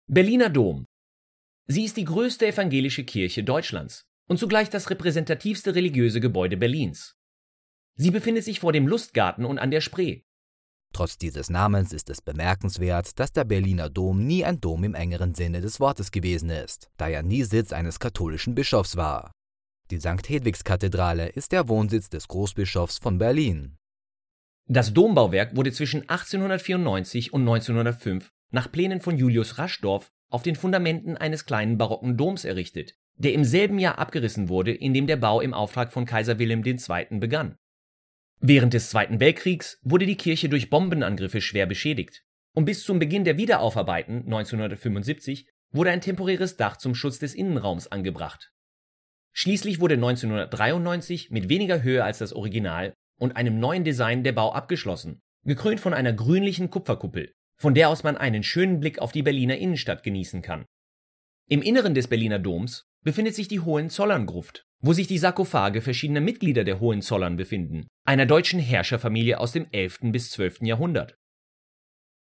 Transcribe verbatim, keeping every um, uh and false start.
Berliner Dom. Sie ist die größte evangelische Kirche Deutschlands und zugleich das repräsentativste religiöse Gebäude Berlins. Sie befindet sich vor dem Lustgarten und an der Spree. Trotz dieses Namens ist es bemerkenswert, dass der Berliner Dom nie ein Dom im engeren Sinne des Wortes gewesen ist, da er nie Sitz eines katholischen Bischofs war. Die Sankt Hedwigs-Kathedrale ist der Wohnsitz des Großbischofs von Berlin. Das Dombauwerk wurde zwischen achtzehnhundertvierundneunzig und neunzehnhundertfünf nach Plänen von Julius Raschdorf auf den Fundamenten eines kleinen barocken Doms errichtet, der im selben Jahr abgerissen wurde, in dem der Bau im Auftrag von Kaiser Wilhelm der Zweite. begann. Während des Zweiten Weltkriegs wurde die Kirche durch Bombenangriffe schwer beschädigt und bis zum Beginn der Wiederaufarbeitung neunzehnhundertfünfundsiebzig wurde ein temporäres Dach zum Schutz des Innenraums angebracht. Schließlich wurde neunzehnhundertdreiundneunzig mit weniger Höhe als das Original und einem neuen Design der Bau abgeschlossen, gekrönt von einer grünlichen Kupferkuppel, von der aus man einen schönen Blick auf die Berliner Innenstadt genießen kann. Im Inneren des Berliner Doms befindet sich die Hohenzollern-Gruft, wo sich die Sarkophage verschiedener Mitglieder der Hohenzollern befinden, einer deutschen Herrscherfamilie aus dem elften bis zwölften Jahrhundert.